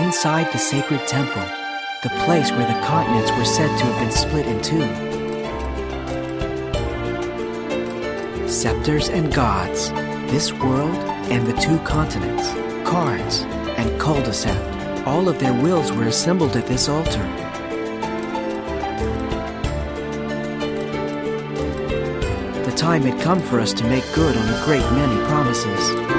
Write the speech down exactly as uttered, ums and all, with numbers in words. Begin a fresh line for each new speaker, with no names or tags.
inside the sacred temple, the place where the continents were said to have been split in two. Scepters and gods, this world and the two continents, cards and cul-de-sac, all of their wills were assembled at this altar. The time had come for us to make good on a great many promises.